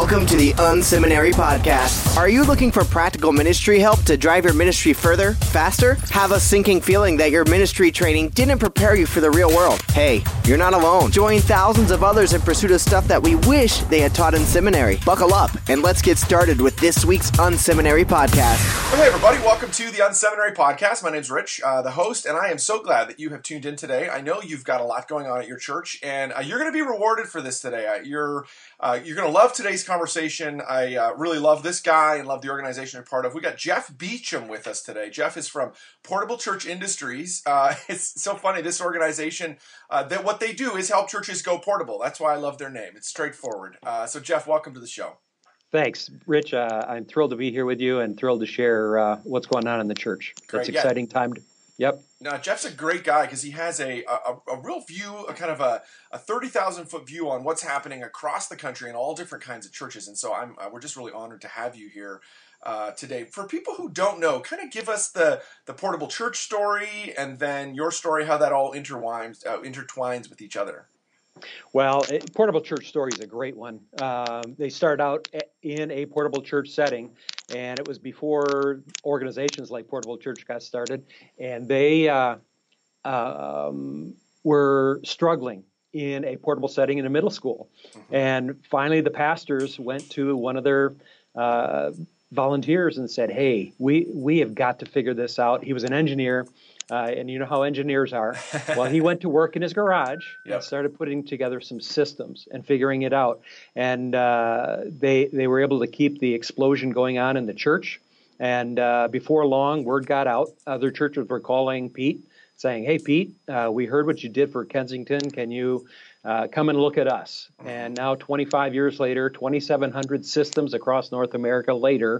Welcome to the Unseminary Podcast. Are you looking for practical ministry help to drive your ministry further, faster? Have a sinking feeling that your ministry training didn't prepare you for the real world? Hey, you're not alone. Join thousands of others in pursuit of stuff that we wish they had taught in seminary. Buckle up, and let's get started with this week's Unseminary Podcast. Hey everybody, welcome to the Unseminary Podcast. My name's Rich, the host, and I am so glad that you have tuned in today. I know you've got a lot going on at your church, and you're going to be rewarded for this today. You're going to love today's conversation. I really love this guy and love the organization you're part of. We got Jeff Beecham with us today. Jeff is from Portable Church Industries. It's so funny, this organization, that what they do is help churches go portable. That's why I love their name. It's straightforward. So Jeff, welcome to the show. Thanks, Rich. I'm thrilled to be here with you and thrilled to share what's going on in the church. Great. It's an exciting time. Yep. Now, Jeff's a great guy because he has a real view, a kind of a 30,000-foot view on what's happening across the country in all different kinds of churches. And so we're just really honored to have you here today. For people who don't know, kind of give us the Portable Church story and then your story, how that all intertwines with each other. Well, Portable Church story is a great one. They started out in a portable church setting, and it was before organizations like Portable Church got started, and they were struggling in a portable setting in a middle school. Mm-hmm. And finally, the pastors went to one of their volunteers and said, hey, we have got to figure this out. He was an engineer. And you know how engineers are. Well, he went to work in his garage and started putting together some systems and figuring it out. And they were able to keep the explosion going on in the church. And before long, word got out. Other churches were calling Pete, saying, hey, Pete, we heard what you did for Kensington. Can you come and look at us? And now 25 years later, 2,700 systems across North America later,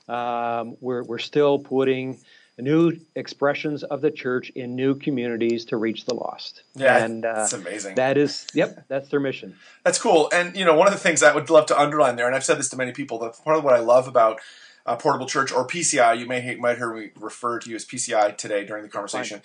we're still putting new expressions of the church in new communities to reach the lost. Yeah, and that's amazing. That's their mission. That's cool. And, one of the things I would love to underline there, and I've said this to many people, that part of what I love about Portable Church, or PCI, you might hear me refer to you as PCI today during the conversation,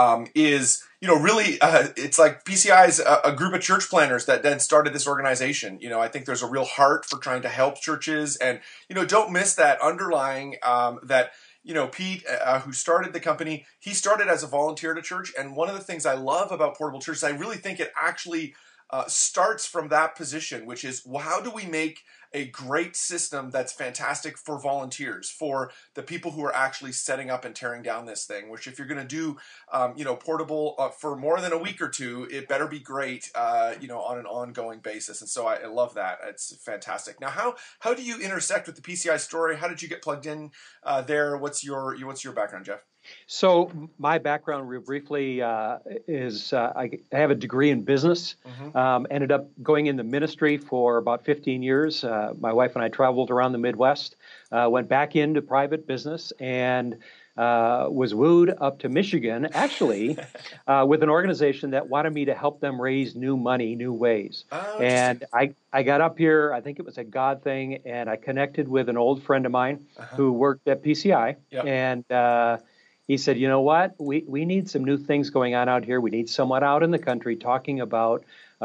is, really, it's like PCI is a group of church planners that then started this organization. I think there's a real heart for trying to help churches, and, don't miss that underlying that, Pete, who started the company, he started as a volunteer at a church. And one of the things I love about Portable Church is I really think it actually starts from that position, which is, well, how do we make a great system that's fantastic for volunteers, for the people who are actually setting up and tearing down this thing, which if you're going to do, portable for more than a week or two, it better be great, on an ongoing basis. And so I love that. It's fantastic. Now, how do you intersect with the PCI story? How did you get plugged in there? What's your background, Jeff? So my background, real briefly, is I have a degree in business. Mm-hmm. Ended up going in the ministry for about 15 years. My wife and I traveled around the Midwest, went back into private business, and was wooed up to Michigan, actually, with an organization that wanted me to help them raise new money, new ways. Oh, and I got up here, I think it was a God thing, and I connected with an old friend of mine who worked at PCI. Yep. And he said, you know what, we need some new things going on out here. We need someone out in the country talking about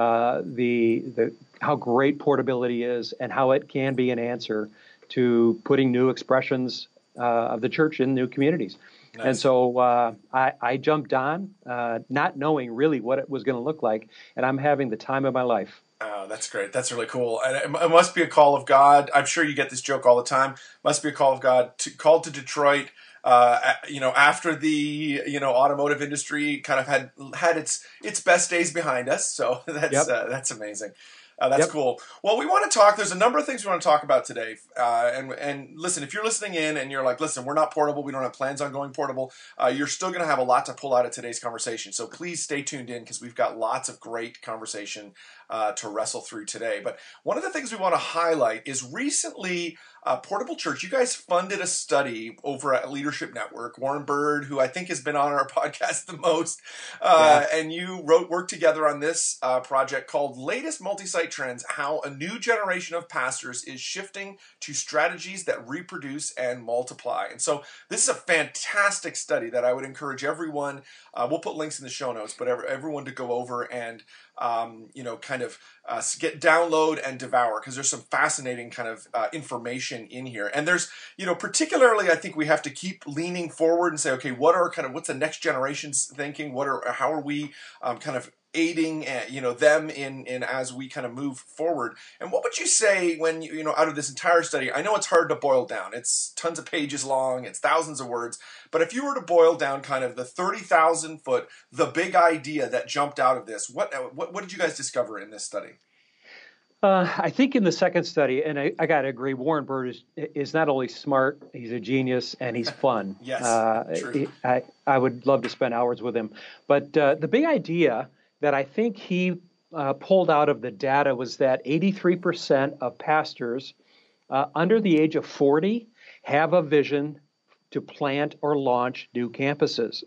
the how great portability is and how it can be an answer to putting new expressions of the church in new communities. Nice. And so I jumped on, not knowing really what it was going to look like, and I'm having the time of my life. Oh, that's great. That's really cool. And it must be a call of God. I'm sure you get this joke all the time. Must be a call of God called to Detroit. After the automotive industry kind of had its best days behind us, so that's amazing. That's cool. Well, we want to talk. There's a number of things we want to talk about today. And listen, if you're listening in and you're like, listen, we're not portable. We don't have plans on going portable. You're still going to have a lot to pull out of today's conversation. So please stay tuned in because we've got lots of great conversation to wrestle through today. But one of the things we want to highlight is recently Portable Church, you guys funded a study over at Leadership Network. Warren Bird, who I think has been on our podcast the most, and you worked together on this project called Latest Multi-Site Insight Trends, how a new generation of pastors is shifting to strategies that reproduce and multiply. And so this is a fantastic study that I would encourage everyone, we'll put links in the show notes, but everyone to go over and get download and devour, because there's some fascinating kind of information in here. And there's, particularly I think we have to keep leaning forward and say, okay, what's the next generation's thinking? How are we kind of aiding, them in as we kind of move forward? And what would you say when out of this entire study? I know it's hard to boil down. It's tons of pages long. It's thousands of words. But if you were to boil down kind of the 30,000 foot, the big idea that jumped out of this, what did you guys discover in this study? I think in the second study, and I got to agree, Warren Bird is not only smart, he's a genius, and he's fun. Yes, true. I would love to spend hours with him. But the big idea that I think he pulled out of the data was that 83% of pastors under the age of 40 have a vision to plant or launch new campuses.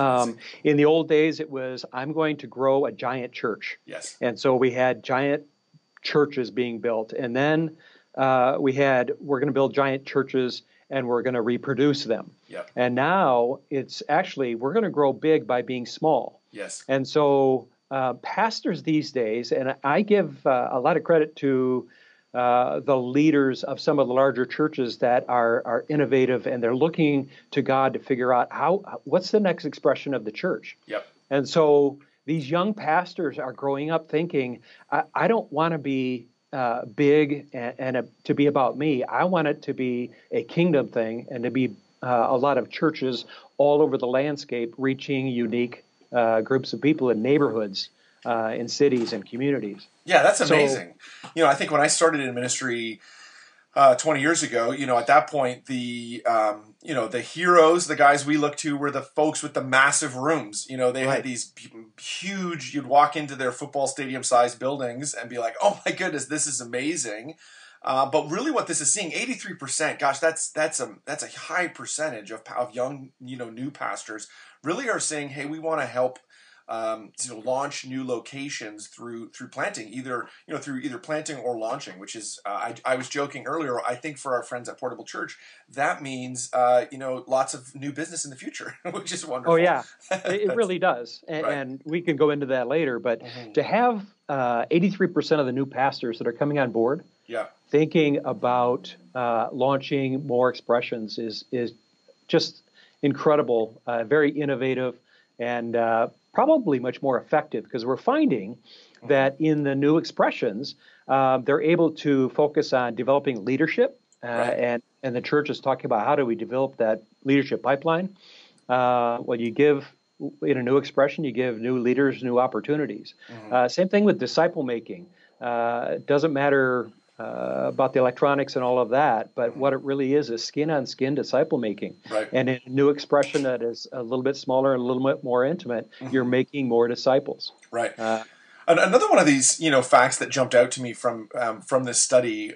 In the old days, it was, I'm going to grow a giant church. Yes. And so we had giant churches being built. And then we're going to build giant churches and we're going to reproduce them. Yep. And now it's actually, we're going to grow big by being small. Yes. And so pastors these days, and I give a lot of credit to the leaders of some of the larger churches that are innovative, and they're looking to God to figure out what's the next expression of the church. Yep. And so these young pastors are growing up thinking, I don't want to be big and to be about me. I want it to be a kingdom thing and to be a lot of churches all over the landscape reaching unique groups of people in neighborhoods, in cities and communities. Yeah, that's amazing. So, I think when I started in ministry 20 years ago, at that point, the heroes, the guys we looked to were the folks with the massive rooms. They had these huge, you'd walk into their football stadium sized buildings and be like, oh my goodness, this is amazing. But really what this is seeing, 83%, gosh, that's a high percentage of young, new pastors really are saying, hey, we want to help launch new locations through planting, either planting or launching, which is I was joking earlier. I think for our friends at Portable Church, that means lots of new business in the future, which is wonderful. Oh yeah, it really does, and we can go into that later. But to have 83% of the new pastors that are coming on board, thinking about launching more expressions is just incredible, very innovative, and probably much more effective, because we're finding that in the new expressions, they're able to focus on developing leadership, and the church is talking about how do we develop that leadership pipeline. When you give in a new expression, you give new leaders new opportunities. Same thing with disciple making. It doesn't matter about the electronics and all of that, but what it really is skin-on-skin disciple making. Right. And in a new expression that is a little bit smaller and a little bit more intimate, you're making more disciples. Right. Another one of these, facts that jumped out to me from this study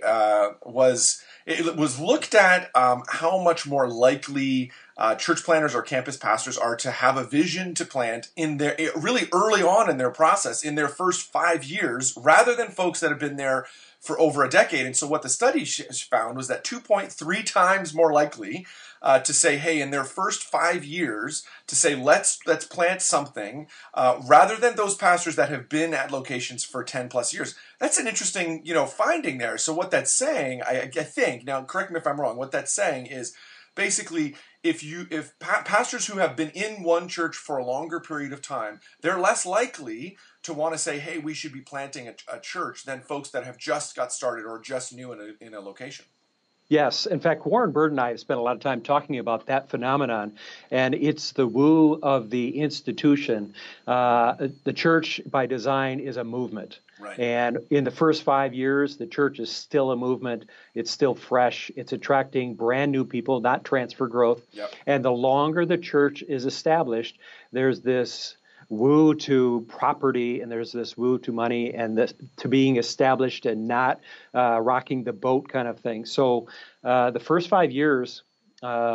was it was looked at how much more likely church planners or campus pastors are to have a vision to plant in their really early on in their process, in their first 5 years, rather than folks that have been there for over a decade. And so what the study found was that 2.3 times more likely to say, hey, in their first 5 years, to say, let's plant something, rather than those pastors that have been at locations for 10 plus years. That's an interesting, finding there. So what that's saying, I think, now correct me if I'm wrong, what that's saying is basically, if pastors who have been in one church for a longer period of time, they're less likely to want to say, hey, we should be planting a church than folks that have just got started or just new in a location. Yes. In fact, Warren Bird and I have spent a lot of time talking about that phenomenon, and it's the woo of the institution. The church, by design, is a movement. Right. And in the first 5 years, the church is still a movement. It's still fresh. It's attracting brand new people, not transfer growth. Yep. And the longer the church is established, there's this woo to property, and there's this woo to money, and this to being established and not rocking the boat kind of thing. So the first 5 years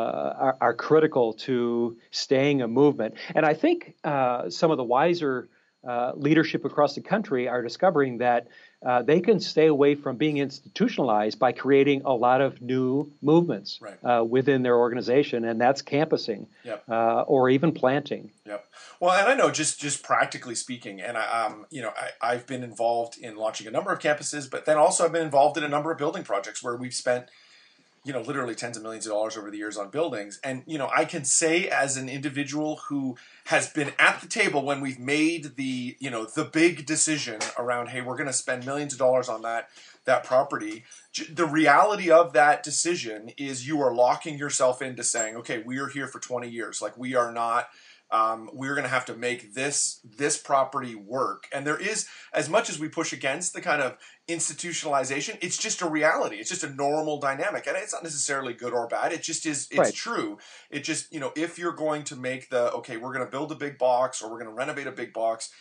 are critical to staying a movement. And I think some of the wiser leadership across the country are discovering that they can stay away from being institutionalized by creating a lot of new movements within their organization, and that's campusing or even planting. Yep. Well, and I know just practically speaking, and I've been involved in launching a number of campuses, but then also I've been involved in a number of building projects where we've spent literally tens of millions of dollars over the years on buildings. And, I can say as an individual who has been at the table when we've made the big decision around, hey, we're going to spend millions of dollars on that property. The reality of that decision is you are locking yourself into saying, okay, we are here for 20 years. Like, we are not, we're going to have to make this property work. And there is, as much as we push against the kind of institutionalization, it's just a reality. It's just a normal dynamic. And it's not necessarily good or bad. It just is, it's true. It just, if you're going to make okay, we're going to build a big box or we're going to renovate a big box,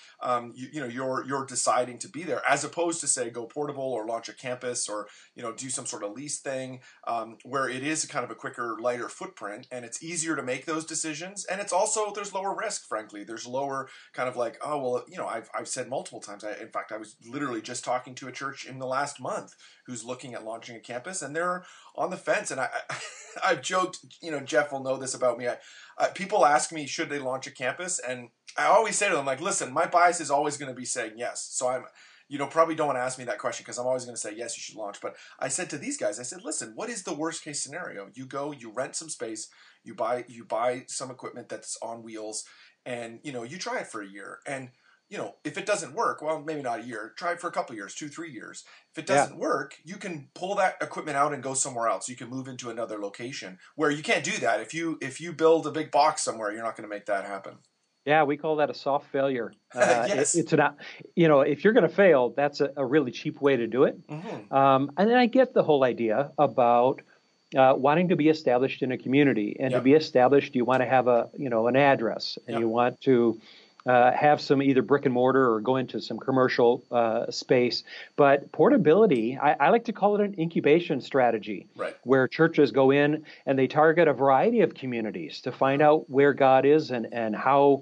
you're deciding to be there, as opposed to say go portable or launch a campus or, do some sort of lease thing, where it is kind of a quicker, lighter footprint, and it's easier to make those decisions. And it's also, there's lower risk, frankly. There's lower kind of like, oh, well, I've said multiple times, in fact, I was literally just talking to a church in the last month who's looking at launching a campus, and they're on the fence. And I've joked, Jeff will know this about me. People ask me, should they launch a campus? And I always say to them, like, listen, my bias is always going to be saying yes. So I'm, probably don't want to ask me that question because I'm always going to say, yes, you should launch. But I said to these guys, I said, listen, what is the worst case scenario? You go, you rent some space, you buy some equipment that's on wheels, and, you try it for a year. And, if it doesn't work, well, maybe not a year, try it for a couple of years, 2-3 years. If it doesn't work, you can pull that equipment out and go somewhere else. You can move into another location where you can't do that. If you build a big box somewhere, you're not going to make that happen. Yeah, we call that a soft failure. Yes. It's not, if you're going to fail, that's a really cheap way to do it. Mm-hmm. And then I get the whole idea about wanting to be established in a community, and to be established, you want to have an address, and you want to have some either brick and mortar or go into some commercial space. But portability, I like to call it an incubation strategy, where churches go in and they target a variety of communities to find out where God is and how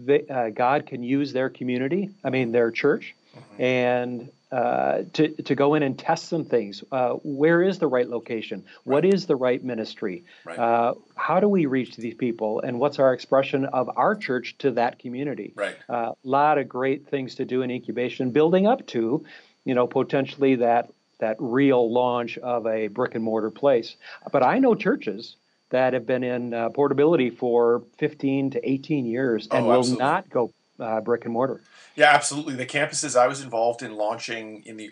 God can use their community, their church, and to go in and test some things. Where is the right location? What is the right ministry? How do we reach these people? And what's our expression of our church to that community? A lot of great things to do in incubation, building up to, potentially that real launch of a brick and mortar place. But I know churches that have been in portability for 15 to 18 years and will not go brick and mortar. Yeah, absolutely. The campuses I was involved in launching in the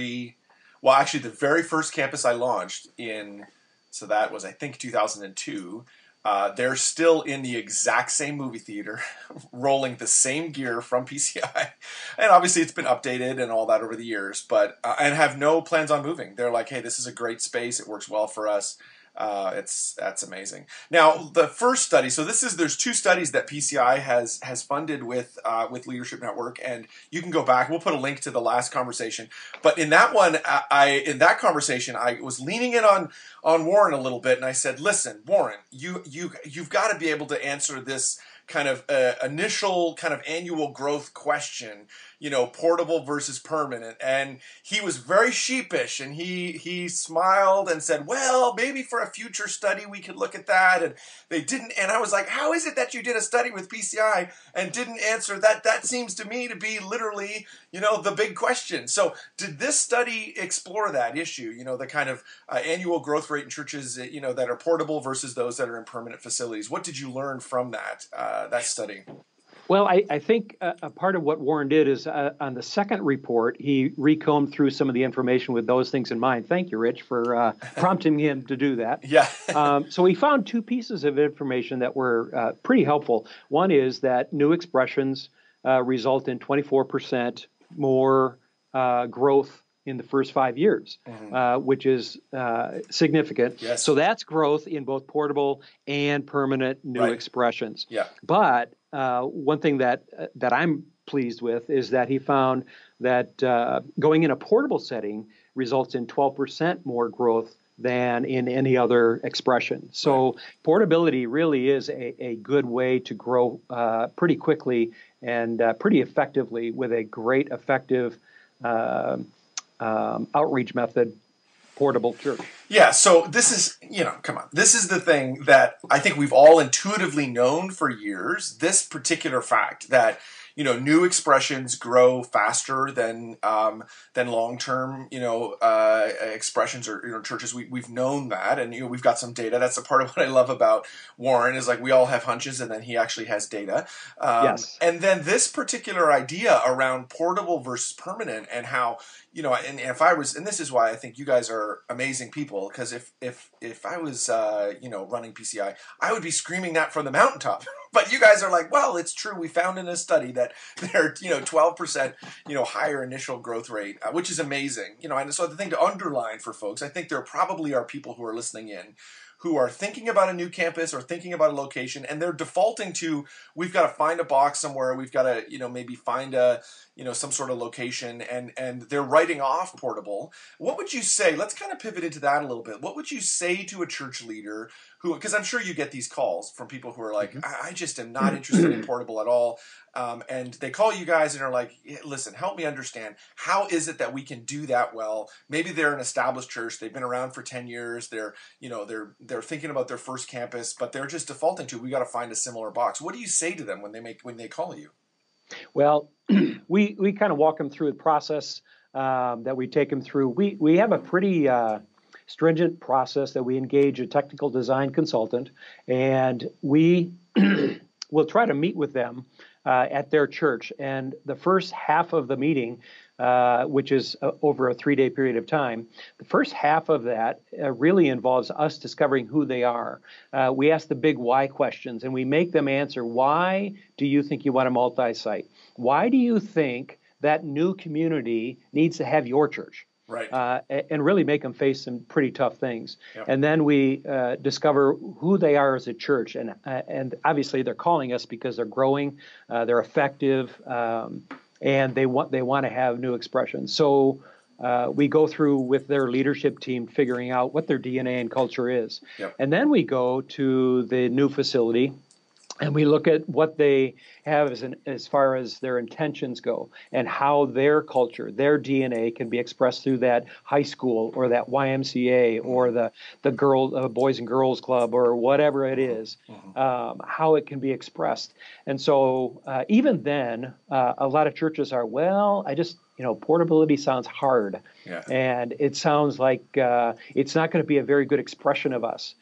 very first campus I launched in, so that was, I think, 2002. They're still in the exact same movie theater, rolling the same gear from PCI. And obviously it's been updated and all that over the years, but and have no plans on moving. They're like, hey, this is a great space. It works well for us. That's amazing. Now, the first study, so there's two studies that PCI has funded with Leadership Network, and you can go back. We'll put a link to the last conversation. But in that one, in that conversation, I was leaning in on Warren a little bit, and I said, listen, Warren, you've got to be able to answer this kind of initial kind of annual growth question, portable versus permanent. And he was very sheepish, and he smiled and said, well, maybe for a future study we could look at that. And they didn't. And I was like, how is it that you did a study with PCI and didn't answer that? That seems to me to be literally, the big question. So did this study explore that issue, the kind of annual growth rate in churches, that are portable versus those that are in permanent facilities? What did you learn from that study? Well, I think a part of what Warren did is on the second report, he recombed through some of the information with those things in mind. Thank you, Rich, for prompting him to do that. Yeah. So he found two pieces of information that were pretty helpful. One is that new expressions result in 24% more growth in the first 5 years, which is significant. Yes. So that's growth in both portable and permanent new expressions. Yeah. But one thing that I'm pleased with is that he found that going in a portable setting results in 12% more growth than in any other expression. So portability really is a good way to grow pretty quickly and pretty effectively with a great, effective outreach method, portable church. Yeah, so this is, come on. This is the thing that I think we've all intuitively known for years, this particular fact that new expressions grow faster than long-term, expressions or churches. We've known that, and we've got some data. That's a part of what I love about Warren is like we all have hunches, and then he actually has data. Yes. And then this particular idea around portable versus permanent, and how and if I was, and this is why I think you guys are amazing people, because if I was running PCI, I would be screaming that from the mountaintop. But you guys are like, well, it's true. We found in a study that they're 12% higher initial growth rate, which is amazing. And so the thing to underline for folks, I think there probably are people who are listening in who are thinking about a new campus or thinking about a location, and they're defaulting to, we've got to find a box somewhere, we've got to maybe find a some sort of location, and they're writing off portable. What would you say? Let's kind of pivot into that a little bit. What would you say to a church leader who, because I'm sure you get these calls from people who are like, I just am not interested in portable at all, and they call you guys and are like, listen, help me understand, how is it that we can do that well? Maybe they're an established church, they've been around for 10 years, they're thinking about their first campus, but they're just defaulting to, we got to find a similar box. What do you say to them when they call you? Well, we kind of walk them through the process that we take them through. We have a pretty stringent process that we engage a technical design consultant, and we will try to meet with them at their church. And the first half of the meeting, which is over a 3-day period of time, the first half of that really involves us discovering who they are. We ask the big why questions, and we make them answer, why do you think you want a multi-site? Why do you think that new community needs to have your church? Right. And really make them face some pretty tough things. Yep. And then we discover who they are as a church. And obviously they're calling us because they're growing, they're effective, and they want to have new expressions. So we go through with their leadership team figuring out what their DNA and culture is. Yep. And then we go to the new facility, and we look at what they have as far as their intentions go, and how their culture, their DNA can be expressed through that high school or that YMCA or the Boys and Girls Club or whatever it is, how it can be expressed. And so even then, a lot of churches are, portability sounds hard. Yeah. And it sounds like it's not going to be a very good expression of us.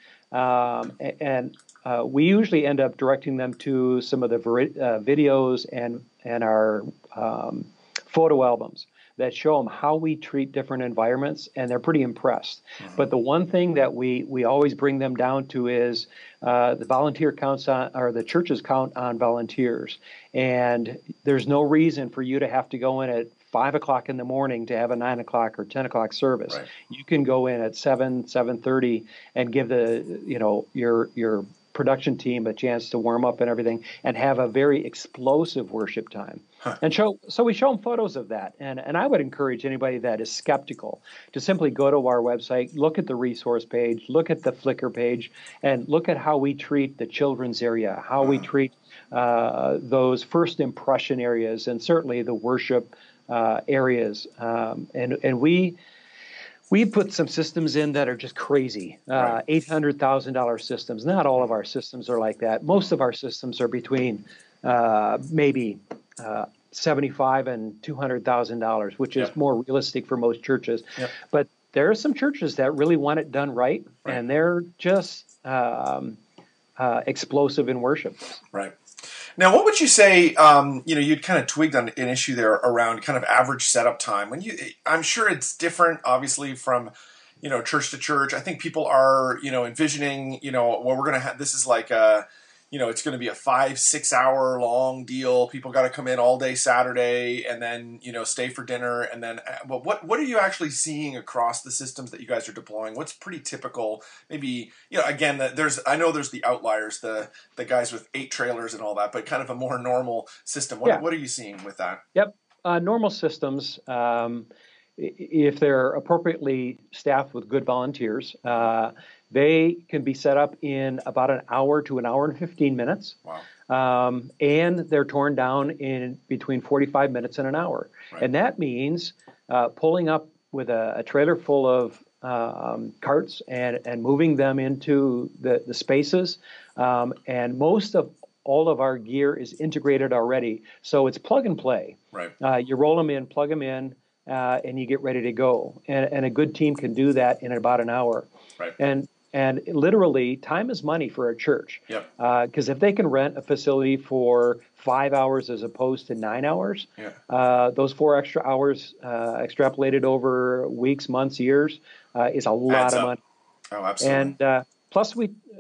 We usually end up directing them to some of the videos and our photo albums that show them how we treat different environments, and they're pretty impressed. Mm-hmm. But the one thing that we always bring them down to is the volunteer counts on, or the churches count on volunteers. And there's no reason for you to have to go in at 5 o'clock in the morning to have a 9 o'clock or 10 o'clock service. Right. You can go in at 7:30 and give your production team a chance to warm up and everything, and have a very explosive worship time. Huh. And so we show them photos of that. And I would encourage anybody that is skeptical to simply go to our website, look at the resource page, look at the Flickr page, and look at how we treat the children's area, how we treat those first impression areas, and certainly the worship areas. And we put some systems in that are just crazy, right. $800,000 systems. Not all of our systems are like that. Most of our systems are between maybe $75,000 and $200,000, which is more realistic for most churches. Yep. But there are some churches that really want it done right. And they're just explosive in worship. Right. Now, what would you say, you'd kind of twigged on an issue there around kind of average setup time. I'm sure it's different, obviously, from, church to church. I think people are, envisioning, well, we're going to have, this is like it's going to be a 5-6 hour long deal. People got to come in all day Saturday and then, stay for dinner. And then, well, what are you actually seeing across the systems that you guys are deploying? What's pretty typical? Maybe, again, I know there's the outliers, the guys with 8 trailers and all that, but kind of a more normal system. What are you seeing with that? Yep. Normal systems, if they're appropriately staffed with good volunteers, they can be set up in about an hour to an hour and 15 minutes. Wow. And they're torn down in between 45 minutes and an hour. Right. And that means pulling up with a trailer full of carts and moving them into the spaces. And most of all of our gear is integrated already. So it's plug and play. Right. You roll them in, plug them in, and you get ready to go. And a good team can do that in about an hour. Right. And literally, time is money for a church. Yep. Because if they can rent a facility for 5 hours as opposed to 9 hours, yeah. Those 4 extra hours extrapolated over weeks, months, years is a lot of money. Oh, absolutely. And plus,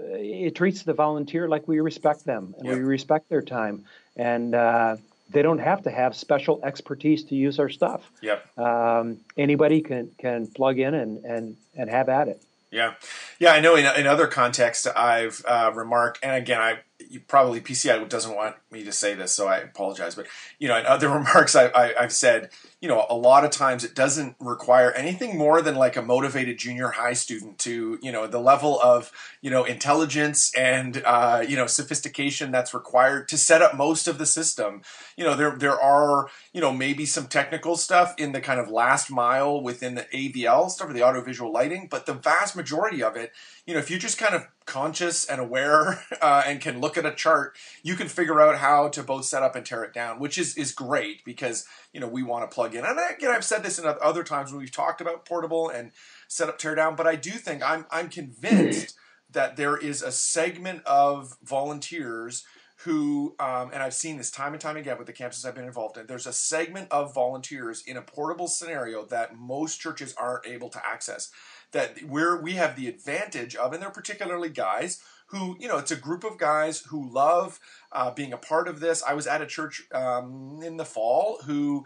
it treats the volunteer like we respect them and Yep. we respect their time. And they don't have to have special expertise to use our stuff. Yep. Anybody can plug in and have at it. Yeah. Yeah, I know in other contexts I've remarked, and again, probably PCI doesn't want me to say this, so I apologize, but, in other remarks I've said, a lot of times it doesn't require anything more than like a motivated junior high student to, the level of, intelligence and, sophistication that's required to set up most of the system. There are, maybe some technical stuff in the kind of last mile within the AVL stuff or the audiovisual lighting, but the vast majority of it, if you're just kind of conscious and aware and can look at a chart, you can figure out how to both set up and tear it down, which is great because, we want to plug in. And again, I've said this in other times when we've talked about portable and set up, tear down, but I do think I'm convinced that there is a segment of volunteers who, and I've seen this time and time again with the campuses I've been involved in, there's a segment of volunteers in a portable scenario that most churches aren't able to access, that we have the advantage of, and they're particularly guys who, it's a group of guys who love being a part of this. I was at a church in the fall who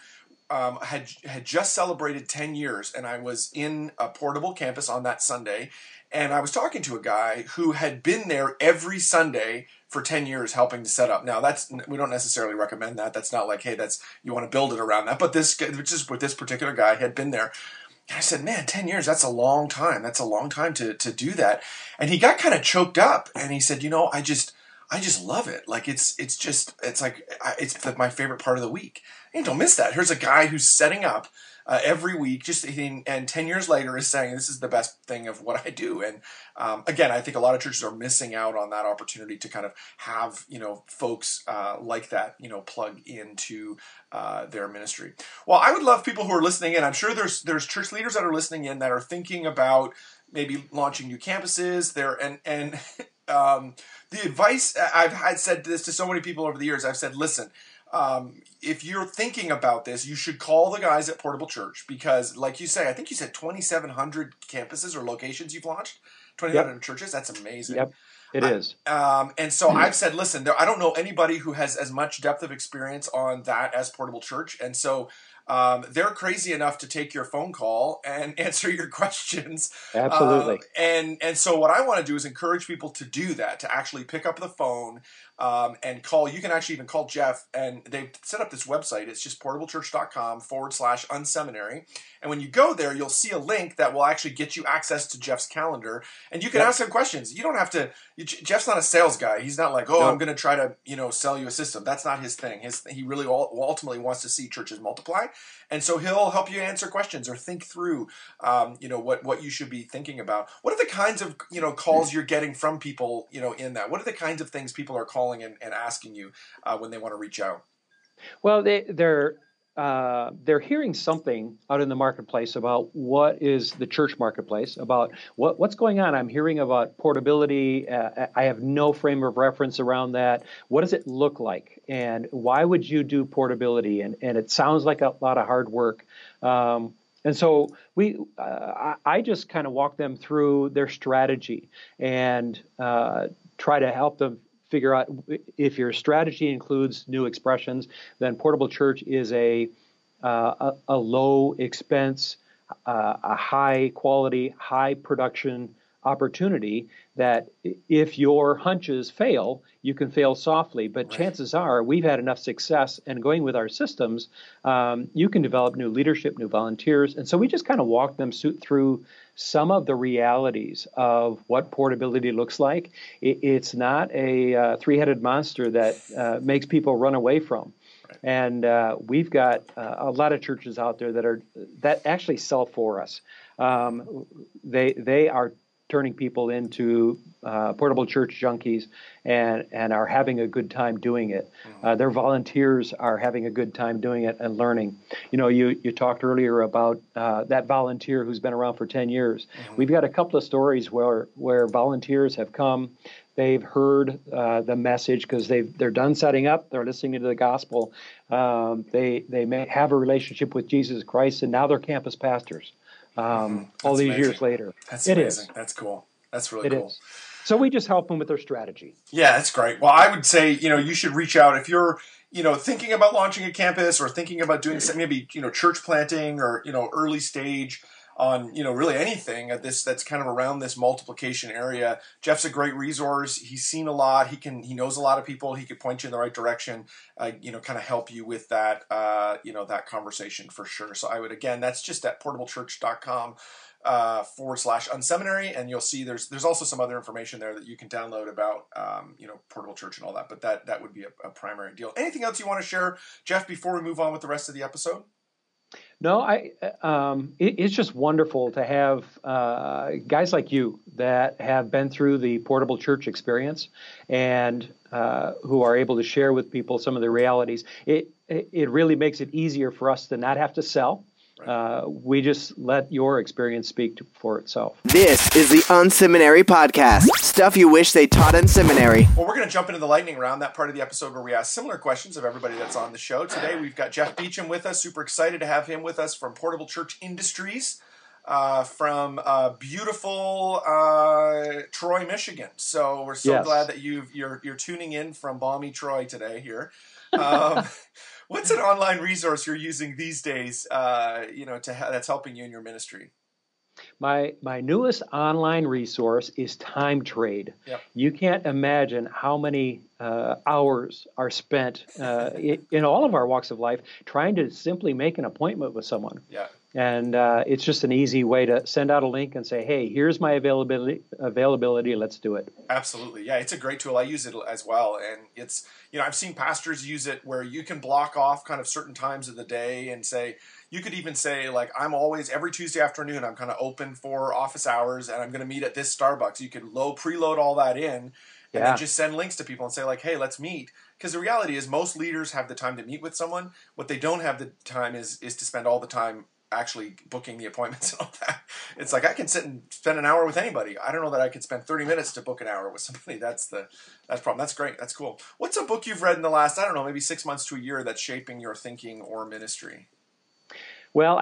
had just celebrated 10 years, and I was in a portable campus on that Sunday, and I was talking to a guy who had been there every Sunday for 10 years helping to set up. Now, we don't necessarily recommend that. That's not like, hey, you want to build it around that. But this particular guy had been there. And I said, man, 10 years, that's a long time. That's a long time to do that. And he got kind of choked up, and he said, I just love it. Like, it's my favorite part of the week. And don't miss that. Here's a guy who's setting up every week, and 10 years later is saying, this is the best thing of what I do. And again, I think a lot of churches are missing out on that opportunity to kind of have, folks like that, plug into their ministry. Well, I would love people who are listening in. I'm sure there's church leaders that are listening in that are thinking about maybe launching new campuses there. And the advice I've said this to so many people over the years, I've said, listen, if you're thinking about this, you should call the guys at Portable Church because, like you say, I think you said 2,700 campuses or locations you've launched, 2,700 churches. That's amazing. Yep, it is. And so I've said, listen, I don't know anybody who has as much depth of experience on that as Portable Church, and so they're crazy enough to take your phone call and answer your questions. Absolutely. And so what I want to do is encourage people to do that, to actually pick up the phone and call. You can actually even call Jeff, and they've set up this website. It's just portablechurch.com/unseminary. And when you go there, you'll see a link that will actually get you access to Jeff's calendar, and you can ask him questions. You don't have to. Jeff's not a sales guy. He's not like, I'm going to try to sell you a system. That's not his thing. He really ultimately wants to see churches multiply, and so he'll help you answer questions or think through, what you should be thinking about. What are the kinds of calls you're getting from people in that? What are the kinds of things people are calling and asking you when they want to reach out? Well, they're hearing something out in the marketplace about what is the church marketplace, about what's going on. I'm hearing about portability. I have no frame of reference around that. What does it look like? And why would you do portability? And it sounds like a lot of hard work. And so I just kind of walk them through their strategy and try to help them figure out if your strategy includes new expressions, then Portable Church is a low expense, a high quality, high production opportunity that if your hunches fail, you can fail softly. But chances are we've had enough success and going with our systems, you can develop new leadership, new volunteers. And so we just kind of walk them through some of the realities of what portability looks like. It's not a three-headed monster that makes people run away from. And we've got a lot of churches out there that actually sell for us. They are turning people into portable church junkies and are having a good time doing it. Their volunteers are having a good time doing it and learning. You talked earlier about that volunteer who's been around for 10 years. We've got a couple of stories where volunteers have come. They've heard the message because they're done setting up. They're listening to the gospel. They may have a relationship with Jesus Christ, and now they're campus pastors. All these amazing. Years later. That's it amazing. Is. That's cool. That's really cool. Is. So we just help them with their strategy. Yeah, that's great. Well, I would say, you should reach out if you're, thinking about launching a campus or thinking about doing some, maybe, church planting or, early stage on, really anything that's kind of around this multiplication area. Jeff's a great resource. He's seen a lot. He knows a lot of people. He could point you in the right direction, kind of help you with that, that conversation for sure. So I would, again, that's just at portablechurch.com /unseminary, and you'll see there's also some other information there that you can download about, Portable Church and all that, but that would be a primary deal. Anything else you want to share, Jeff, before we move on with the rest of the episode? No, it's just wonderful to have guys like you that have been through the portable church experience and who are able to share with people some of the realities. It really makes it easier for us to not have to sell. We just let your experience speak for itself. This is the Unseminary Podcast. Stuff you wish they taught in seminary. Well, we're going to jump into the lightning round, that part of the episode where we ask similar questions of everybody that's on the show. Today, we've got Jeff Beecham with us. Super excited to have him with us from Portable Church Industries from beautiful Troy, Michigan. So we're so glad that you're tuning in from balmy Troy today here. What's an online resource you're using these days, that's helping you in your ministry? My newest online resource is Time Trade. Yep. You can't imagine how many hours are spent in all of our walks of life trying to simply make an appointment with someone. Yeah. And it's just an easy way to send out a link and say, hey, here's my availability, let's do it. Absolutely. Yeah, it's a great tool. I use it as well. And it's, I've seen pastors use it where you can block off kind of certain times of the day and say, you could even say, like, I'm always, every Tuesday afternoon, I'm kind of open for office hours and I'm going to meet at this Starbucks. You could preload all that in and then just send links to people and say, like, hey, let's meet. Because the reality is most leaders have the time to meet with someone. What they don't have the time is to spend all the time actually booking the appointments and all that. It's like I can sit and spend an hour with anybody. I don't know that I could spend 30 minutes to book an hour with somebody. That's the problem. That's great. That's cool. What's a book you've read in the last, I don't know, maybe 6 months to a year that's shaping your thinking or ministry? Well,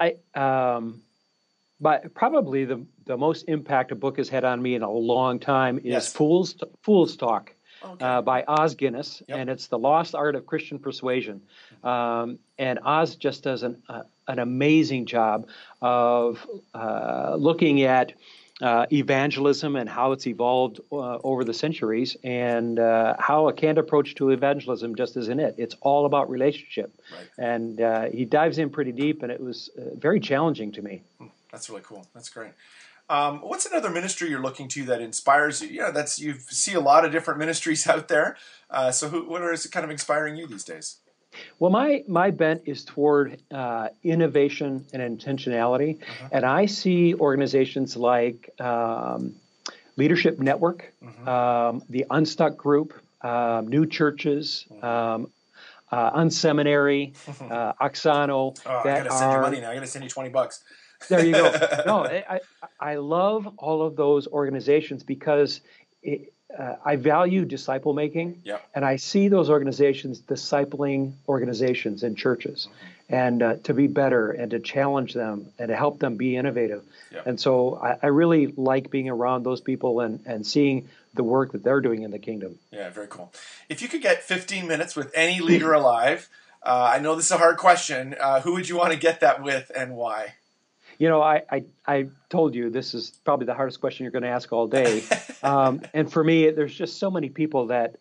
but probably the most impact a book has had on me in a long time is Fool's Talk. By Os Guinness, and it's The Lost Art of Christian Persuasion. And Os just does an amazing job of looking at evangelism and how it's evolved over the centuries, and how a canned approach to evangelism just isn't it. It's all about relationship. Right. And he dives in pretty deep, and it was very challenging to me. That's really cool. That's great. What's another ministry you're looking to that inspires you? You see a lot of different ministries out there. So what is kind of inspiring you these days? Well, my bent is toward innovation and intentionality. And I see organizations like Leadership Network, the Unstuck Group, New Churches, Unseminary, Oxano. I got to send you money now. I got to send you $20. There you go. No, I love all of those organizations because I value disciple making, and I see those organizations discipling organizations and churches, and to be better and to challenge them and to help them be innovative. And so I really like being around those people and seeing the work that they're doing in the kingdom. Yeah, very cool. If you could get 15 minutes with any leader alive, I know this is a hard question, who would you want to get that with and why? I told you this is probably the hardest question you're going to ask all day. And for me, there's just so many people that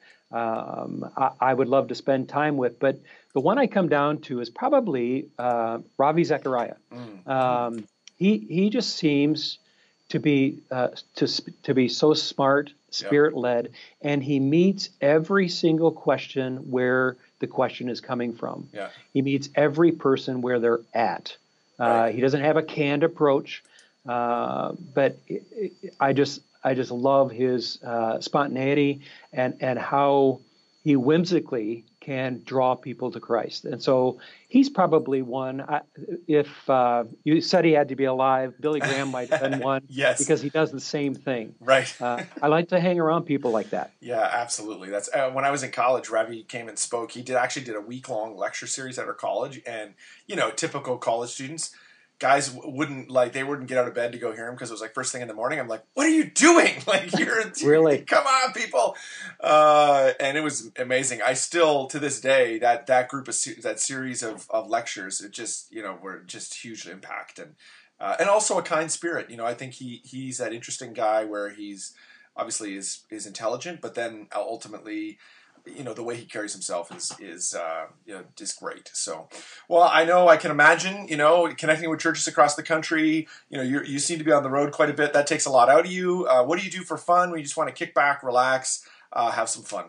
I would love to spend time with. But the one I come down to is probably Ravi Zachariah. He just seems to be so smart, spirit-led, and he meets every single question where the question is coming from. Yeah. He meets every person where they're at. Right. He doesn't have a canned approach, but I just love his spontaneity and how he whimsically can draw people to Christ. And so he's probably one. If you said he had to be alive, Billy Graham might have been one. Yes. Because he does the same thing. Right. I like to hang around people like that. Yeah, absolutely. That's when I was in college, Ravi came and spoke. He did a week-long lecture series at our college. And, typical college students, guys wouldn't get out of bed to go hear him because it was like first thing in the morning. I'm like, what are you doing? Like, you're really, come on, people. And it was amazing. I still, to this day, that group of that series of lectures, it just, were just huge impact and also a kind spirit. I think he's that interesting guy where he's obviously is intelligent, but then ultimately, the way he carries himself is just great. So, well, I can imagine, connecting with churches across the country, you seem to be on the road quite a bit. That takes a lot out of you. What do you do for fun when you just want to kick back, relax, have some fun?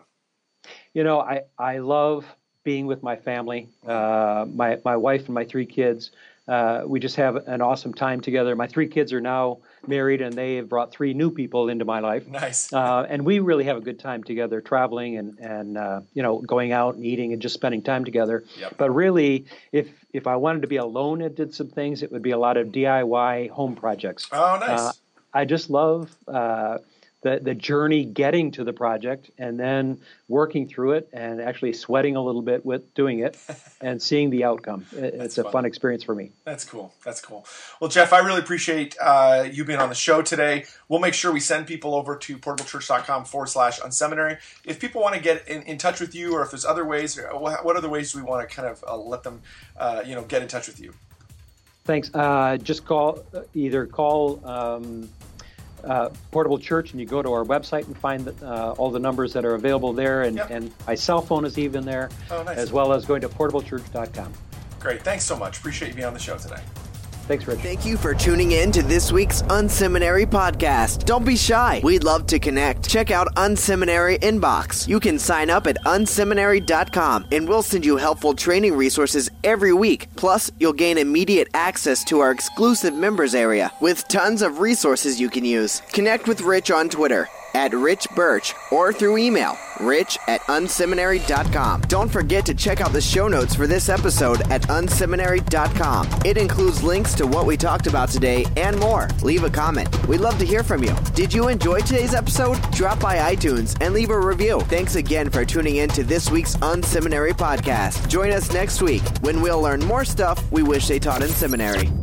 I love being with my family, my wife and my 3 kids. We just have an awesome time together. My 3 kids are now married, and they have brought 3 new people into my life. Nice. And we really have a good time together, traveling and going out and eating and just spending time together. Yep. But really, if I wanted to be alone and did some things, it would be a lot of DIY home projects. Oh, nice. I just love the journey getting to the project and then working through it and actually sweating a little bit with doing it and seeing the outcome. It's a fun experience for me. That's cool. Well, Jeff, I really appreciate you being on the show today. We'll make sure we send people over to portablechurch.com/unseminary. If people want to get in touch with you, or if there's other ways, what other ways do we want to kind of let them, get in touch with you? Thanks. Just call Portable Church, and you go to our website and find all the numbers that are available there, and my cell phone is even there, as well as going to portablechurch.com. Great. Thanks so much. Appreciate you being on the show today. Thanks, Rich. Thank you for tuning in to this week's Unseminary podcast. Don't be shy. We'd love to connect. Check out Unseminary Inbox. You can sign up at unseminary.com, and we'll send you helpful training resources every week. Plus, you'll gain immediate access to our exclusive members area with tons of resources you can use. Connect with Rich on Twitter @RichBirch or through email, rich@unseminary.com. Don't forget to check out the show notes for this episode at unseminary.com. It includes links to what we talked about today and more. Leave a comment. We'd love to hear from you. Did you enjoy today's episode? Drop by iTunes and leave a review. Thanks again for tuning in to this week's Unseminary podcast. Join us next week when we'll learn more stuff we wish they taught in seminary.